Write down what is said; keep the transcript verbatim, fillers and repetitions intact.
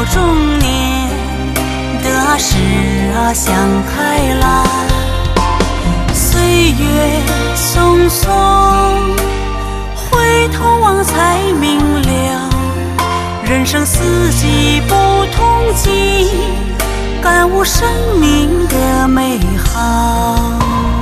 中年，得失啊想开来。岁月匆匆，回头望才明了，人生四季不同季，感悟生命的美好。